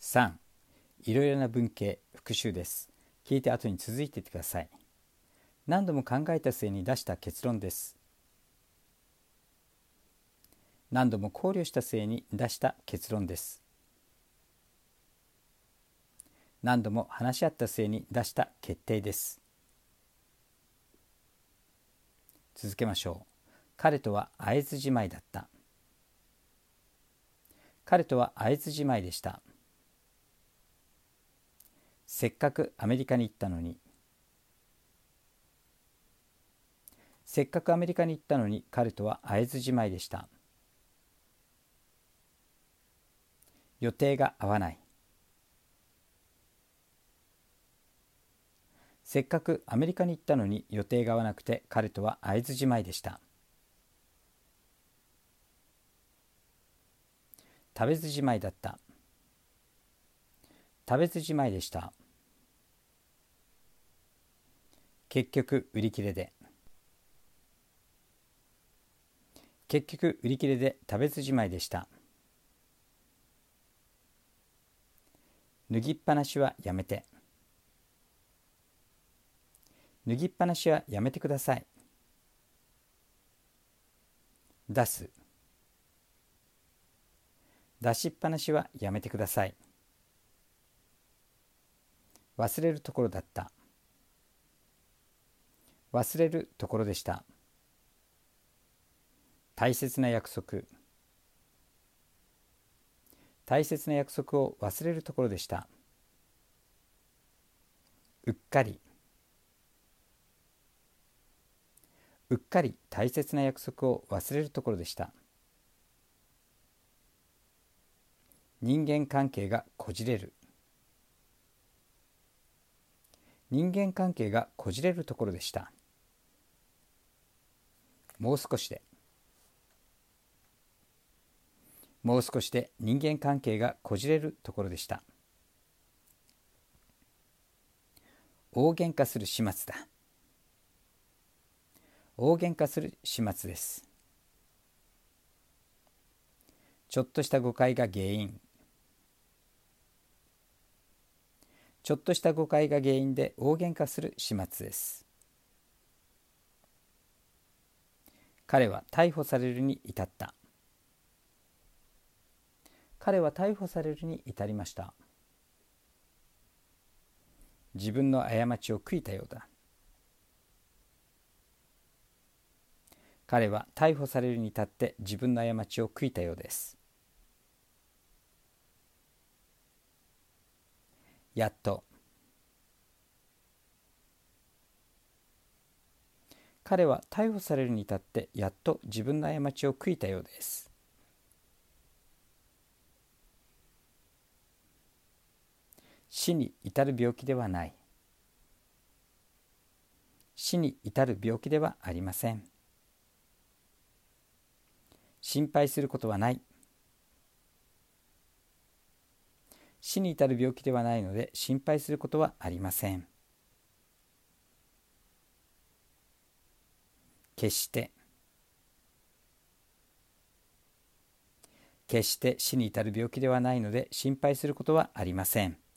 3. いろいろな文系復習です。聞いて後に続いていってください。何度も考えた末に出した結論です。何度も考慮した末に出した結論です。何度も話し合った末に出した決定です。続けましょう。彼とは会えずじまいだった。彼とは会えずじまいでした。せっかくアメリカに行ったのに。せっかくアメリカに行ったのに彼とは会えずじまいでした。予定が合わない。せっかくアメリカに行ったのに予定が合わなくて彼とは会えずじまいでした。食べずじまいだった。食べずじまいでした。結局売り切れで。結局売り切れで食べずじまいでした。脱ぎっぱなしはやめて。脱ぎっぱなしはやめてください。出す。出しっぱなしはやめてください。忘れるところだった。忘れるところでした。大切な約束。大切な約束を忘れるところでした。うっかり。うっかり大切な約束を忘れるところでした。人間関係がこじれる。人間関係がこじれるところでした。もう少しで。もう少しで人間関係がこじれるところでした。大喧嘩する始末だ。大喧嘩する始末です。ちょっとした誤解が原因。ちょっとした誤解が原因で大喧嘩する始末です。彼は逮捕されるに至った。彼は逮捕されるに至りました。自分の過ちを悔いたようだ。彼は逮捕されるに至って自分の過ちを悔いたようです。やっと。彼は逮捕されるに至ってやっと自分の過ちを悔いたようです。死に至る病気ではない。死に至る病気ではありません。心配することはない。死に至る病気ではないので心配することはありません。決して。決して死に至る病気ではないので心配することはありません。